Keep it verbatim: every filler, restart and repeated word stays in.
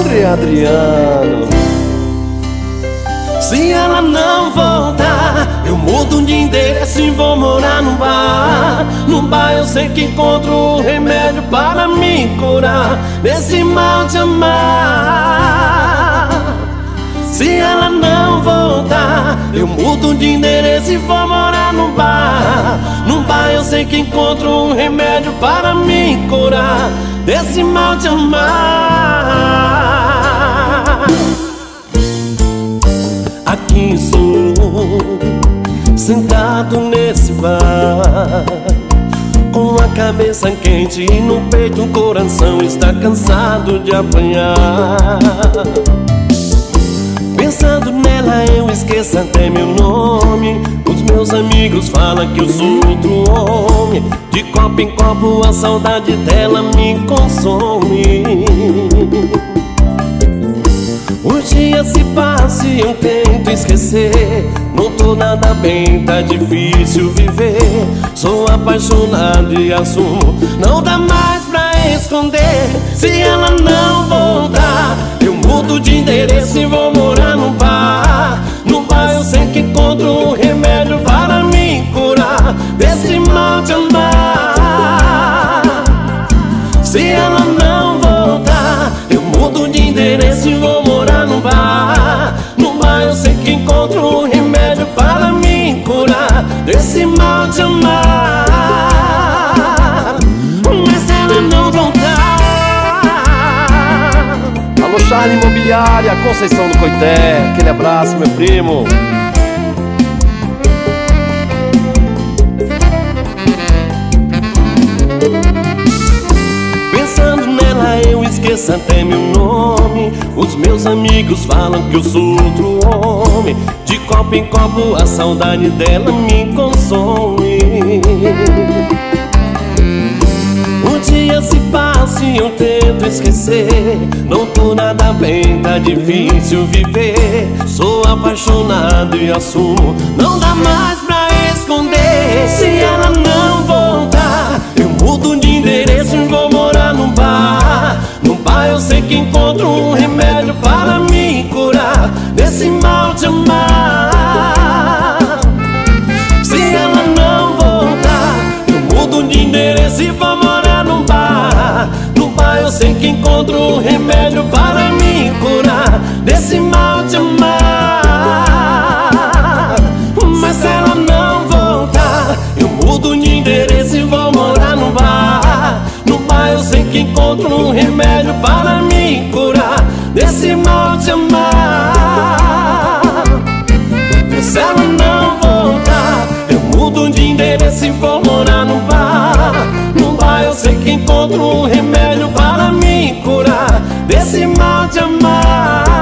André Adriano. Se ela não voltar, eu mudo de endereço e vou morar num bar. Num bar eu sei que encontro o remédio para me curar desse mal de amar. Se ela não voltar, eu mudo de endereço e vou morar num bar. Num bar eu sei que encontro um remédio para me curar desse mal de amar. Aqui estou, sentado nesse bar, com a cabeça quente e no peito o coração está cansado de apanhar. Pensando nela eu esqueço até meu nome. Os meus amigos falam que eu sou outro homem. De copo em copo a saudade dela me consome. Os dias se passam e eu tento esquecer. Não tô nada bem, tá difícil viver. Sou apaixonado e assumo, não dá mais pra esconder. Se ela não voltar, eu mudo de endereço e vou morar num bar. No bar eu sei que encontro um remédio para me curar desse mal de amar. Se ela não voltar, eu mudo de endereço e vou morar num bar. No bar eu sei que encontro um remédio para me curar desse mal de amar. Mas ela não voltar. Alô, Charlie Imobiliária, Conceição do Coité. Aquele abraço, meu primo. Pensando nela eu esqueço até meu nome. Os meus amigos falam que eu sou outro homem. De copo em copo a saudade dela me consome. O dia se passa e eu tento esquecer. Não tô nada bem, tá difícil viver. Sou apaixonado e assumo, não dá mais pra esconder. Se ela não voltar, eu mudo de endereço e vou morar num bar. Num bar eu sei que encontro um remédio para me curar desse mal de amar. Se ela não voltar, eu mudo de endereço e vou morar num bar. No bar eu sei que encontro um remédio para me curar desse mal de amar. Mas se ela não voltar, eu mudo de endereço e vou morar num bar. No bar eu sei que encontro um remédio para me curar desse mal de amar. Se ela não voltar, eu mudo de endereço e vou morar num bar. No bar eu sei que encontro um remédio para me curar desse mal de amar.